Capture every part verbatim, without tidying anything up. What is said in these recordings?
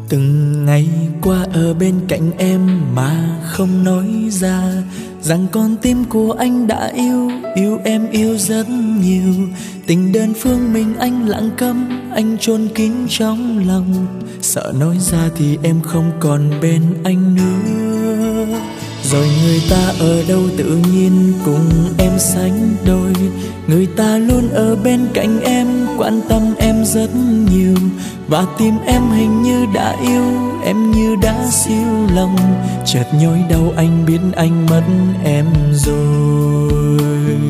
Từng ngày qua ở bên cạnh em mà không nói ra rằng con tim của anh đã yêu, yêu em yêu rất nhiều. Tình đơn phương mình anh lặng câm, anh chôn kín trong lòng. Sợ nói ra thì em không còn bên anh nữa. Rồi người ta ở đâu tự nhiên cùng em sánh đôi. Người ta luôn ở bên cạnh em, quan tâm em rất nhiều. Và tim em hình như đã yêu, em như đã siêu lòng. Chợt nhói đau anh biết anh mất em rồi.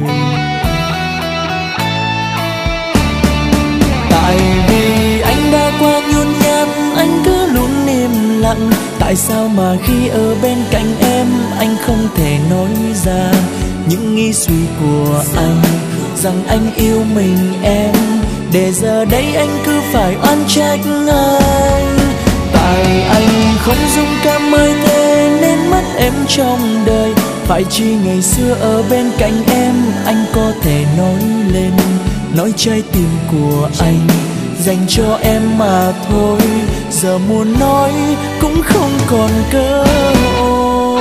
Tại vì anh đã quá nhút nhát, anh cứ luôn im lặng. Tại sao mà khi ở bên cạnh em anh không thể nói ra những nghĩ suy của anh, rằng anh yêu mình em, để giờ đây anh cứ phải oan trách anh. Tại anh không dung cảm mới thế nên mất em trong đời. Phải chi ngày xưa ở bên cạnh em anh có thể nói lên, nói trái tim của anh dành cho em mà thôi. Giờ muốn nói cũng không còn cơ hội.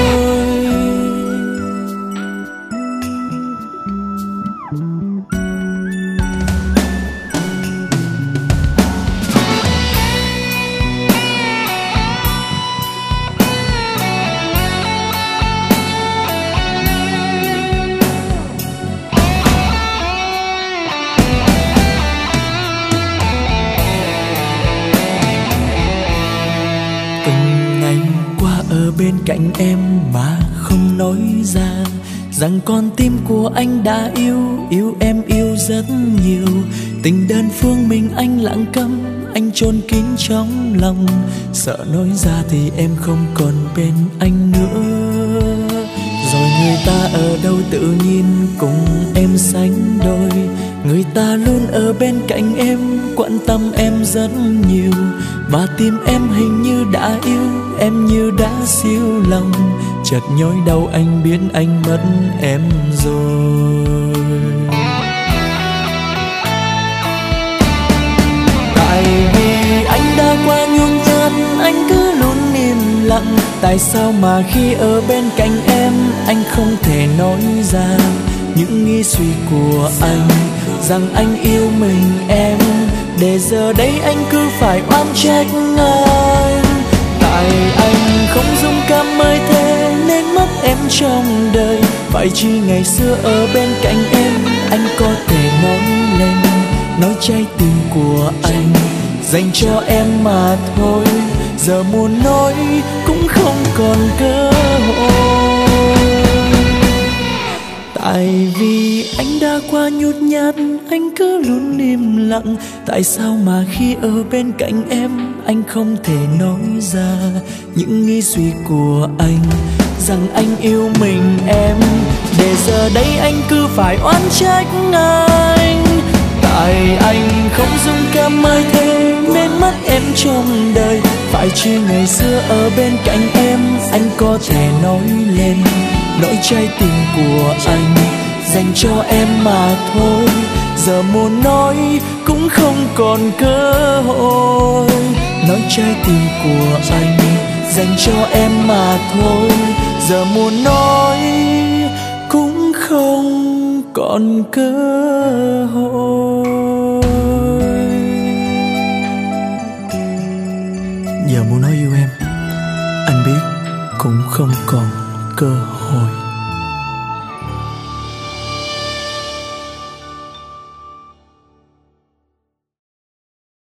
Bên cạnh em mà không nói ra rằng con tim của anh đã yêu, yêu em yêu rất nhiều. Tình đơn phương mình anh lặng câm, anh chôn kín trong lòng. Sợ nói ra thì em không còn bên anh nữa. Rồi người ta ở đâu tự nhiên cùng em sánh đôi. Người ta luôn ở bên cạnh em, quan tâm em rất nhiều. Và tim em hình như đã yêu, em như đã siêu lòng. Chợt nhói đau anh biết anh mất em rồi. Tại vì anh đã quá nhút nhát, anh cứ luôn im lặng. Tại sao mà khi ở bên cạnh em anh không thể nói ra những nghĩ suy của anh, rằng anh yêu mình em, để giờ đây anh cứ phải oan trách anh. Tại anh không dung cảm mới thế nên mất em trong đời. Phải chi ngày xưa ở bên cạnh em anh có thể nói lên, nói trái tim của anh dành cho em mà thôi. Giờ muốn nói cũng không còn cơ hội. Tại vì anh đã quá nhút nhát, anh cứ luôn im lặng. Tại sao mà khi ở bên cạnh em anh không thể nói ra những nghĩ suy của anh, rằng anh yêu mình em, để giờ đây anh cứ phải oán trách anh. Tại anh không dung cảm mới thế nên mất em trong đời. Phải chi ngày xưa ở bên cạnh em anh có thể nói lên, nỗi trái tim của anh dành cho em mà thôi. Giờ muốn nói cũng không còn cơ hội. Nói trái tim của anh dành cho em mà thôi. Giờ muốn nói cũng không còn cơ hội. Giờ muốn nói yêu em, anh biết cũng không còn cơ hội.